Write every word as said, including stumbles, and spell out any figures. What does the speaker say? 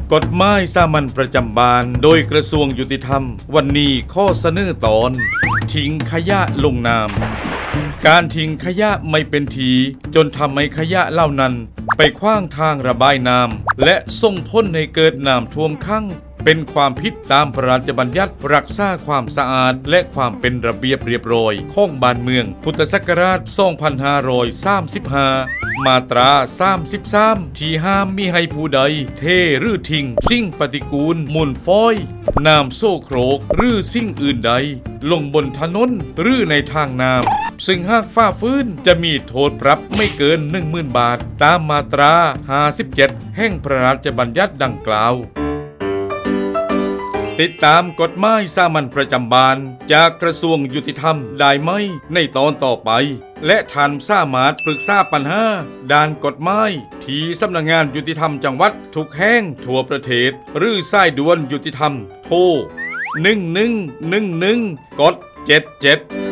กฎหมายสามัญประจำบ้านโดยกระทรวงยุติธรรมวันนี้ข้อเสนอตอนทิ้งขยะลงน้ำการทิ้งขยะไม่เป็นทีจนทำให้ขยะเหล่านั้นไปขว้างทางระบายน้ำและส่งผลให้เกิดน้ำท่วมขังเป็นความผิดตามพระราชบัญญัติรักษาความสะอาดและความเป็นระเบียบเรียบร้อยของบ้านเมืองพุทธศักราชสองพันห้าร้อยสามสิบห้ามาตราสามสิบสามที่ห้ามมิให้ผู้ใดเทหรือทิ้งสิ่งปฏิกูลมูลฟอยน้ำโซโครกหรือสิ่งอื่นใดลงบนถนนหรือในทางน้ำซึ่งหากฝ่าฝืนจะมีโทษปรับไม่เกิน หนึ่งหมื่น บาทตามมาตราห้าสิบเจ็ดแห่งพระราชบัญญัติดังกล่าวติดตามกฎหมายสามัญประจำบ้านจากกระทรวงยุติธรรมได้ไหมในตอนต่อไปและท่านสามารถปรึกษาปัญหาด้านกฎหมายที่สำนักงานยุติธรรมจังหวัดทุกแห่งทั่วประเทศหรือสายด่วนยุติธรรมโทรหนึ่งหนึ่งหนึ่งหนึ่งกดเจ็ดเจ็ด